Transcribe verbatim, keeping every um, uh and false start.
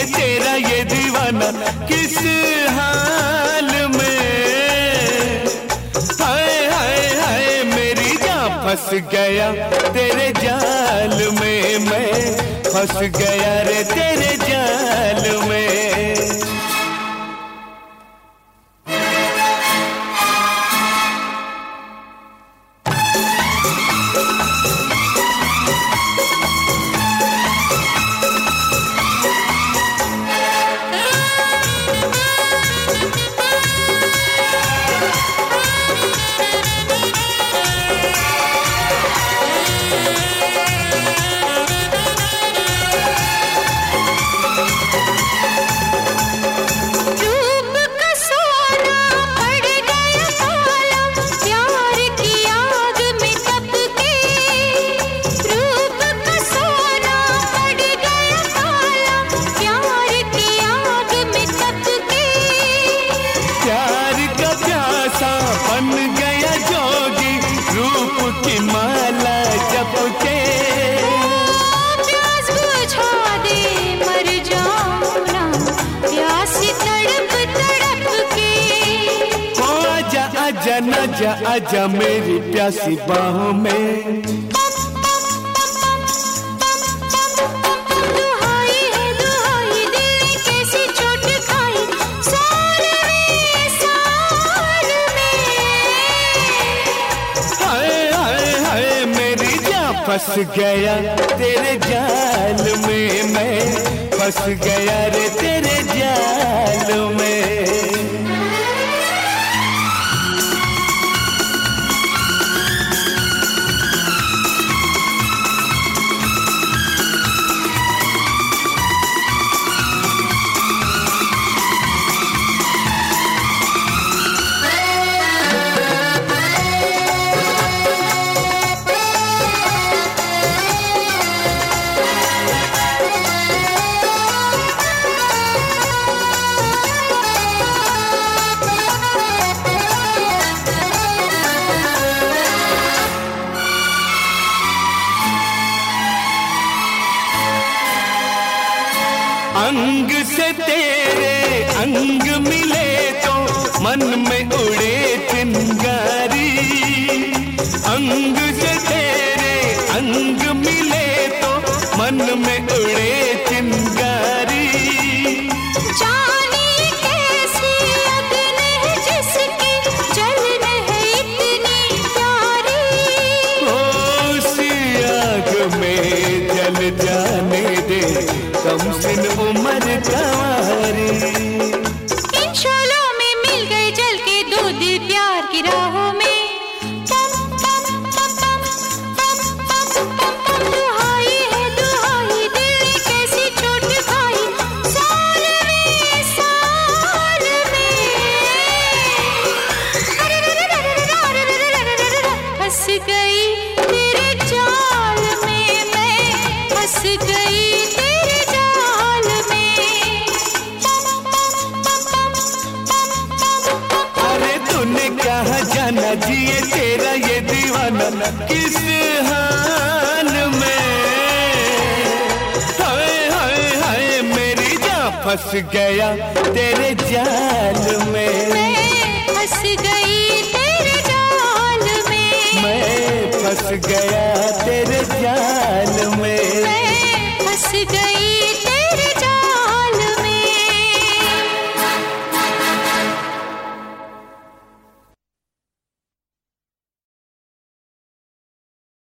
तेरा ये दीवाना किस हाल में। हाय हाय हाय मेरी जान फंस गया तेरे जाल में, मैं फंस गया रे तेरे जाल में। बन गया जोगी रूप की माला जपके, प्यास बुझा दे मर जाऊं ना प्यास तड़प तड़प के। ओ आजा आजा ना जा आजा मेरी प्यासी बाहों में। फंस गया तेरे जाल में, मैं फंस गया रे तेरे जाल में। अंग से तेरे अंग मिले तो मन में उड़े चिंगारी, अंग से तेरे अंग मिले तो मन में उड़े चिंगारी। जाने कैसी अग्न है जिसकी जलन है इतनी प्यारी, उसी आग में जल जाने दे कम सिन उम्र कंवारी। इन शोलों में मिल गए जल के दो दिल प्यार की राहों में। दुहाई है दुहाई दिल ने कैसी चोट खाई साल में साल में। फंस गई तेरे जाल में, मैं फंस गई कहाँ जाना जिए तेरा ये दीवाना किस हाल में। हाय हाय हाय मेरी जान फंस गया तेरे जाल में, मैं फंस गई।